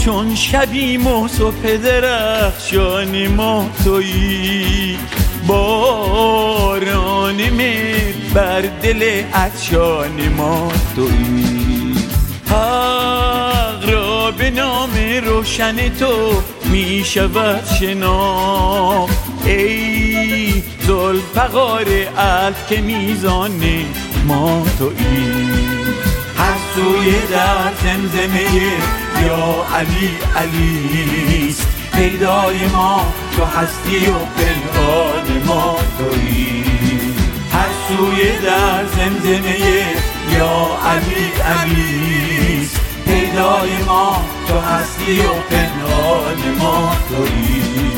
چون شبیم و صبح درخشان ما تویی، باران مهر بر دل عطشان ما تویی. حق را به نام روشن تو می شود شناخت، ای ذوالفقار الف که میزان ما تویی. هر سوی در زمزمه یا علی علیست، پیدای ما تو هستی و پنهان ما تویی. هر سوی در زمزمه یا علی علیست، پیدای ما تو هستی و پنهان ما تویی.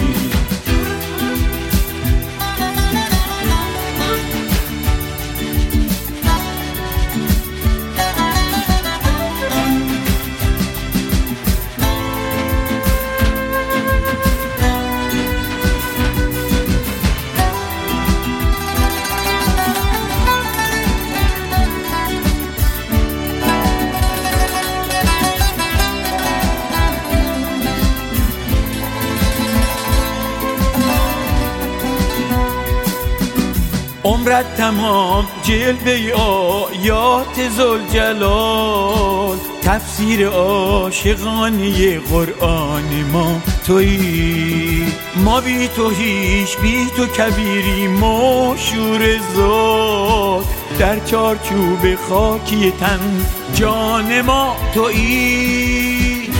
عمرت تمام جلوه آیات ذوالجلال، تفسیر عاشقانه قرآن ما تویی. ما بی تو هیچ، بی تو کبیریم و شور ذات، در چارچوب خاکی تن جان ما تویی.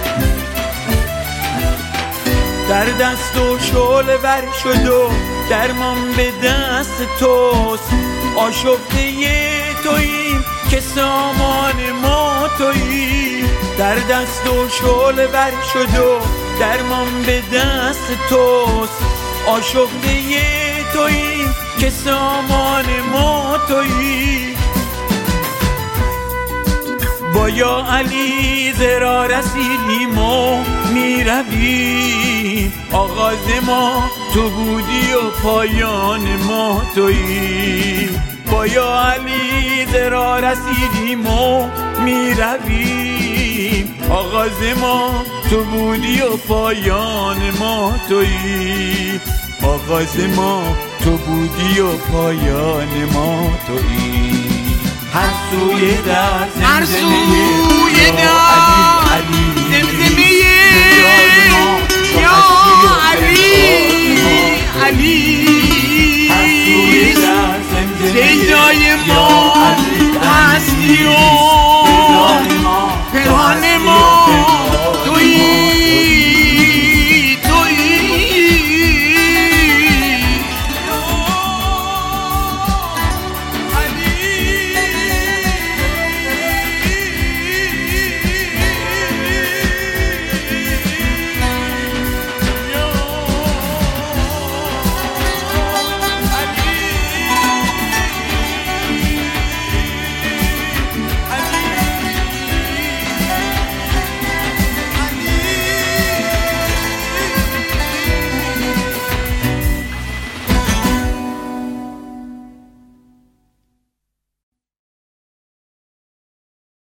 در دست و شعله ور شد و درمان به دست توست، آشفته توییم که سامان ما تویی. در دست و شعله ور شد و درمان به دست توست، آشفته توییم که سامان ما تویی. با یا علی زرا رسیدیم و می رویم، آغاز ما تو بودی و پایان ما تویی. با یا علی زرا رسیدیم و می رویم، آغاز ما تو بودی و پایان ما تویی. آغاز ما تو بودی و پایان ما تویی. هر سوی در زمزمه یا علی علی، پیدای ما هستی و